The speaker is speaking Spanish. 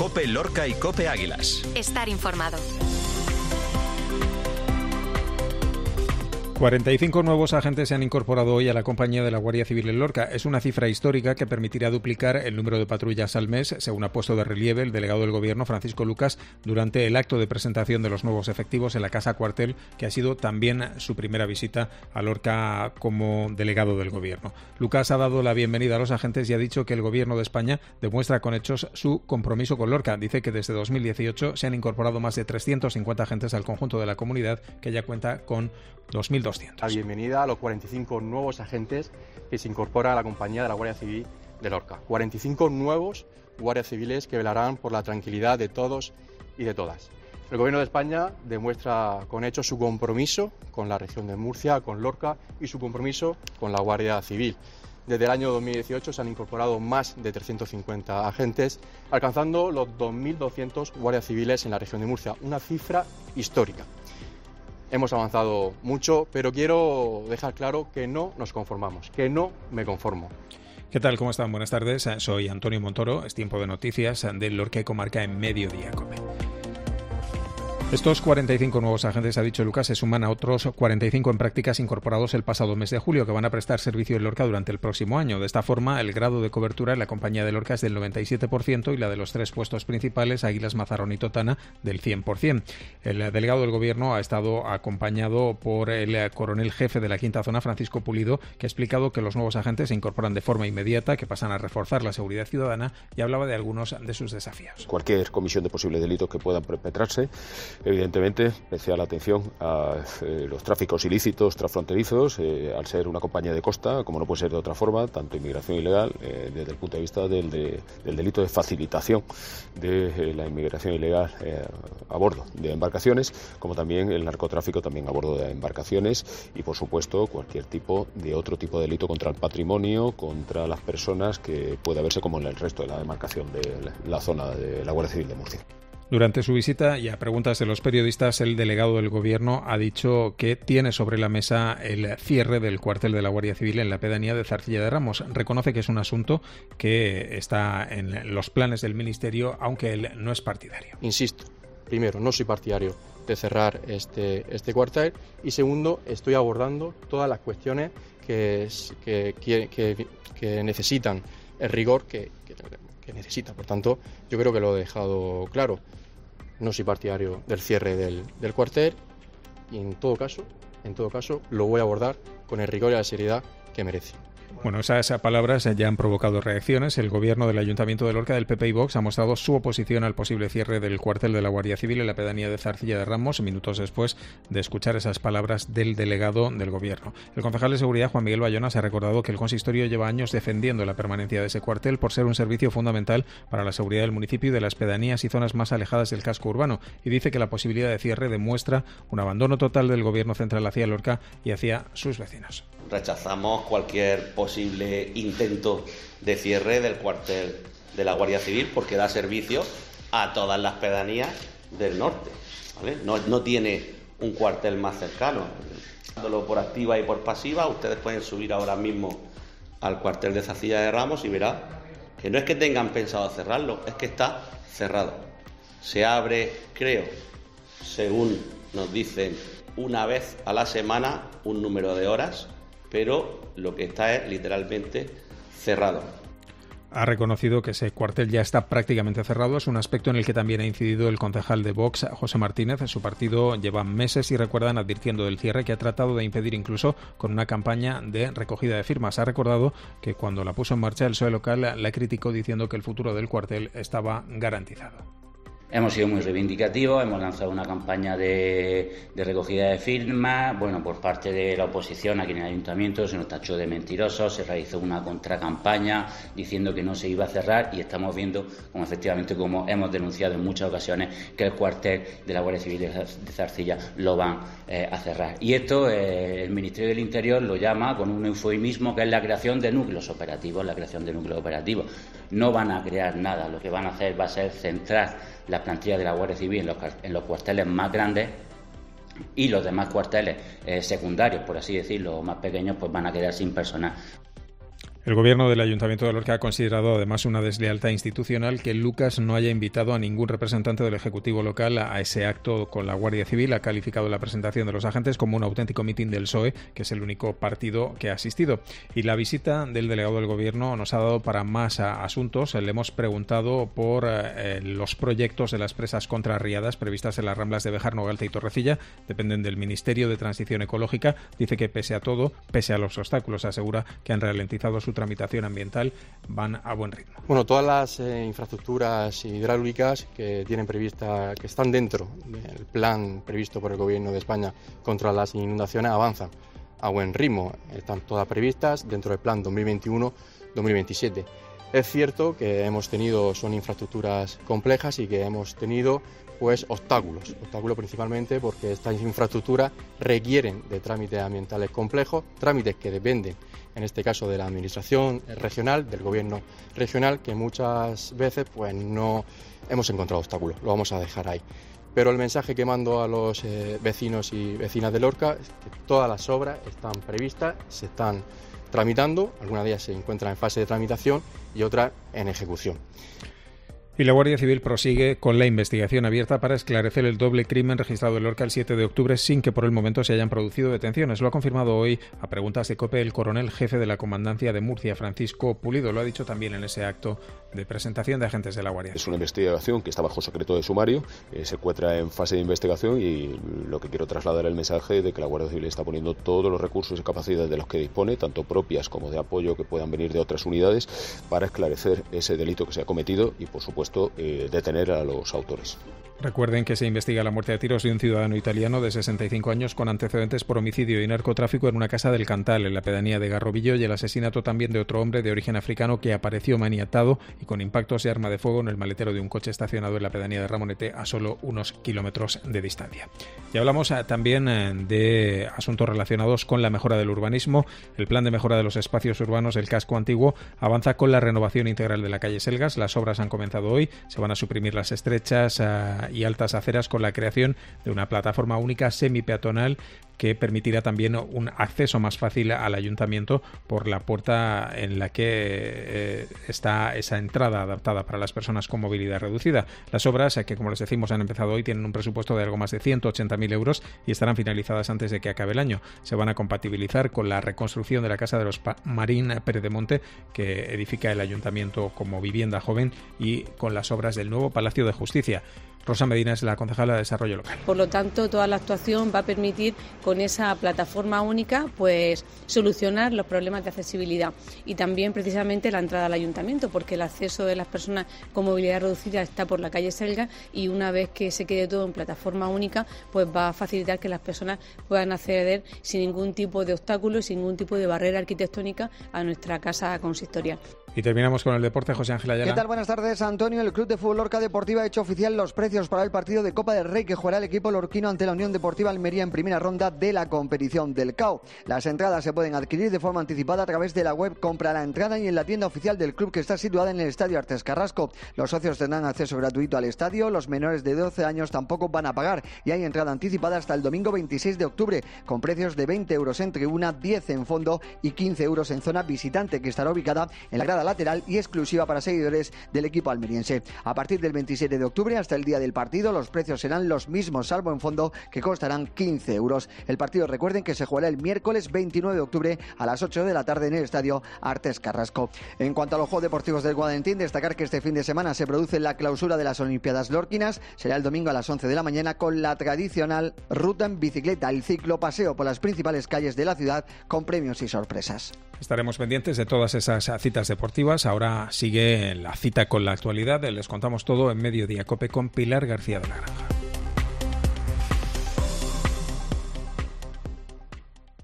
COPE Lorca y COPE Águilas. Estar informado. 45 nuevos agentes se han incorporado hoy a la compañía de la Guardia Civil en Lorca. Es una cifra histórica que permitirá duplicar el número de patrullas al mes, según ha puesto de relieve el delegado del Gobierno, Francisco Lucas, durante el acto de presentación de los nuevos efectivos en la Casa Cuartel, que ha sido también su primera visita a Lorca como delegado del Gobierno. Lucas ha dado la bienvenida a los agentes y ha dicho que el Gobierno de España demuestra con hechos su compromiso con Lorca. Dice que desde 2018 se han incorporado más de 350 agentes al conjunto de la comunidad, que ya cuenta con 2.200. La bienvenida a los 45 nuevos agentes que se incorporan a la compañía de la Guardia Civil de Lorca. 45 nuevos guardias civiles que velarán por la tranquilidad de todos y de todas. El Gobierno de España demuestra con hechos su compromiso con la región de Murcia, con Lorca, y su compromiso con la Guardia Civil. Desde el año 2018 se han incorporado más de 350 agentes, alcanzando los 2.200 guardias civiles en la región de Murcia, una cifra histórica. Hemos avanzado mucho, pero quiero dejar claro que no nos conformamos, que no me conformo. ¿Qué tal? ¿Cómo están? Buenas tardes. Soy Antonio Montoro. Es tiempo de noticias de Lorca y Comarca en Mediodía Cope. Estos 45 nuevos agentes, ha dicho Lucas, se suman a otros 45 en prácticas incorporados el pasado mes de julio, que van a prestar servicio en Lorca durante el próximo año. De esta forma, el grado de cobertura en la compañía de Lorca es del 97% y la de los tres puestos principales, Águilas, Mazarrón y Totana, del 100%. El delegado del Gobierno ha estado acompañado por el coronel jefe de la Quinta Zona, Francisco Pulido, que ha explicado que los nuevos agentes se incorporan de forma inmediata, que pasan a reforzar la seguridad ciudadana, y hablaba de algunos de sus desafíos. Cualquier comisión de posibles delitos que puedan perpetrarse, evidentemente, especial atención a los tráficos ilícitos transfronterizos, al ser una compañía de costa, como no puede ser de otra forma, tanto inmigración ilegal, desde el punto de vista del delito de facilitación de la inmigración ilegal a bordo de embarcaciones, como también el narcotráfico también a bordo de embarcaciones, y por supuesto cualquier tipo de otro tipo de delito contra el patrimonio, contra las personas, que puede haberse como en el resto de la demarcación de la zona de la Guardia Civil de Murcia. Durante su visita y a preguntas de los periodistas, el delegado del Gobierno ha dicho que tiene sobre la mesa el cierre del cuartel de la Guardia Civil en la pedanía de Zarcilla de Ramos. Reconoce que es un asunto que está en los planes del Ministerio, aunque él no es partidario. Insisto, primero, no soy partidario de cerrar este cuartel, y segundo, estoy abordando todas las cuestiones que necesitan el rigor que necesita. Por tanto, yo creo que lo he dejado claro. No soy partidario del cierre del cuartel, y en todo caso lo voy a abordar con el rigor y la seriedad que merece. Bueno, esas palabras ya han provocado reacciones. El Gobierno del Ayuntamiento de Lorca, del PP y Vox, ha mostrado su oposición al posible cierre del cuartel de la Guardia Civil en la pedanía de Zarcilla de Ramos, minutos después de escuchar esas palabras del delegado del Gobierno. El concejal de Seguridad, Juan Miguel Bayona, se ha recordado que el consistorio lleva años defendiendo la permanencia de ese cuartel por ser un servicio fundamental para la seguridad del municipio y de las pedanías y zonas más alejadas del casco urbano, y dice que la posibilidad de cierre demuestra un abandono total del Gobierno central hacia Lorca y hacia sus vecinos. Rechazamos cualquier posible intento de cierre del cuartel de la Guardia Civil, porque da servicio a todas las pedanías del norte, ¿vale? No tiene un cuartel más cercano. Por activa y por pasiva, ustedes pueden subir ahora mismo al cuartel de Zarcilla de Ramos y verán que no es que tengan pensado cerrarlo, es que está cerrado. Se abre, creo, según nos dicen, una vez a la semana, un número de horas, pero lo que está es literalmente cerrado. Ha reconocido que ese cuartel ya está prácticamente cerrado. Es un aspecto en el que también ha incidido el concejal de Vox, José Martínez. Su partido lleva meses, y recuerdan, advirtiendo del cierre, que ha tratado de impedir incluso con una campaña de recogida de firmas. Ha recordado que cuando la puso en marcha el PSOE local la criticó diciendo que el futuro del cuartel estaba garantizado. Hemos sido muy reivindicativos, hemos lanzado una campaña de recogida de firmas. Bueno, por parte de la oposición aquí en el ayuntamiento se nos tachó de mentirosos, se realizó una contracampaña diciendo que no se iba a cerrar, y estamos viendo como efectivamente, como hemos denunciado en muchas ocasiones, que el cuartel de la Guardia Civil de Zarcilla lo van a cerrar. Y esto el Ministerio del Interior lo llama con un eufemismo, que es la creación de núcleos operativos. No van a crear nada, lo que van a hacer va a ser centrar la plantilla de la Guardia Civil en los cuarteles más grandes, y los demás cuarteles secundarios, por así decirlo, más pequeños, pues van a quedar sin personal. El gobierno del Ayuntamiento de Lorca ha considerado además una deslealtad institucional que Lucas no haya invitado a ningún representante del Ejecutivo local a ese acto con la Guardia Civil. Ha calificado la presentación de los agentes como un auténtico mitin del PSOE, que es el único partido que ha asistido. Y la visita del delegado del gobierno nos ha dado para más asuntos. Le hemos preguntado por los proyectos de las presas contrarriadas previstas en las ramblas de Béjar, Nogalza y Torrecilla. Dependen del Ministerio de Transición Ecológica. Dice que pese a todo, pese a los obstáculos, asegura que han ralentizado su tramitación ambiental, van a buen ritmo. Bueno, todas las infraestructuras hidráulicas que tienen prevista, que están dentro del plan previsto por el Gobierno de España contra las inundaciones, avanzan a buen ritmo. Están todas previstas dentro del plan 2021-2027. Es cierto que son infraestructuras complejas y que hemos tenido obstáculos principalmente porque estas infraestructuras requieren de trámites ambientales complejos, trámites que dependen, en este caso, de la administración regional, del gobierno regional, que muchas veces no hemos encontrado obstáculos. Lo vamos a dejar ahí. Pero el mensaje que mando a los vecinos y vecinas de Lorca es que todas las obras están previstas, se están tramitando, algunas de ellas se encuentran en fase de tramitación y otras en ejecución. Y la Guardia Civil prosigue con la investigación abierta para esclarecer el doble crimen registrado en Lorca el 7 de octubre sin que por el momento se hayan producido detenciones. Lo ha confirmado hoy a preguntas de COPE el coronel jefe de la Comandancia de Murcia, Francisco Pulido. Lo ha dicho también en ese acto de presentación de agentes de la Guardia Civil. Es una investigación que está bajo secreto de sumario, se encuentra en fase de investigación y lo que quiero trasladar es el mensaje de que la Guardia Civil está poniendo todos los recursos y capacidades de los que dispone, tanto propias como de apoyo que puedan venir de otras unidades, para esclarecer ese delito que se ha cometido y, por supuesto, detener a los autores. Recuerden que se investiga la muerte a tiros de un ciudadano italiano de 65 años con antecedentes por homicidio y narcotráfico en una casa del Cantal, en la pedanía de Garrobillo, y el asesinato también de otro hombre de origen africano que apareció maniatado y con impactos de arma de fuego en el maletero de un coche estacionado en la pedanía de Ramonete, a solo unos kilómetros de distancia. Y hablamos también de asuntos relacionados con la mejora del urbanismo. El plan de mejora de los espacios urbanos del casco antiguo avanza con la renovación integral de la calle Selgas. Las obras han comenzado hoy, se van a suprimir las estrechas y altas aceras con la creación de una plataforma única semipeatonal que permitirá también un acceso más fácil al ayuntamiento por la puerta en la que está esa entrada adaptada para las personas con movilidad reducida. Las obras, que como les decimos han empezado hoy, tienen un presupuesto de algo más de 180.000 euros y estarán finalizadas antes de que acabe el año. Se van a compatibilizar con la reconstrucción de la Casa de los Marín Pérez de Monte, que edifica el ayuntamiento como vivienda joven, y con las obras del nuevo Palacio de Justicia. Rosa Medina es la concejala de Desarrollo Local. Por lo tanto, toda la actuación va a permitir, con esa plataforma única, solucionar los problemas de accesibilidad y también precisamente la entrada al ayuntamiento, porque el acceso de las personas con movilidad reducida está por la calle Selga, y una vez que se quede todo en plataforma única, va a facilitar que las personas puedan acceder sin ningún tipo de obstáculo, sin ningún tipo de barrera arquitectónica a nuestra casa consistorial. Y terminamos con el deporte. José Ángel Ayala. ¿Qué tal? Buenas tardes, Antonio. El Club de Fútbol Lorca Deportiva ha hecho oficial los precios para el partido de Copa del Rey que jugará el equipo lorquino ante la Unión Deportiva Almería en primera ronda de la competición del CAO. Las entradas se pueden adquirir de forma anticipada a través de la web Compra la Entrada y en la tienda oficial del club, que está situada en el Estadio Artes Carrasco. Los socios tendrán acceso gratuito al estadio, los menores de 12 años tampoco van a pagar y hay entrada anticipada hasta el domingo 26 de octubre con precios de 20 euros en tribuna, 10 en fondo y 15 euros en zona visitante, que estará ubicada en la grada lateral y exclusiva para seguidores del equipo almeriense. A partir del 27 de octubre hasta el día del partido, los precios serán los mismos, salvo en fondo, que costarán 15 euros. El partido, recuerden, que se jugará el miércoles 29 de octubre a las 8 de la tarde en el Estadio Artes Carrasco. En cuanto a los Juegos Deportivos del Guadalentín, destacar que este fin de semana se produce la clausura de las Olimpiadas Lorquinas. Será el domingo a las 11 de la mañana con la tradicional ruta en bicicleta, el ciclopaseo por las principales calles de la ciudad, con premios y sorpresas. Estaremos pendientes de todas esas citas deportivas. Ahora sigue la cita con la actualidad. Les contamos todo en Mediodía Cope con Pilar García de la Granja.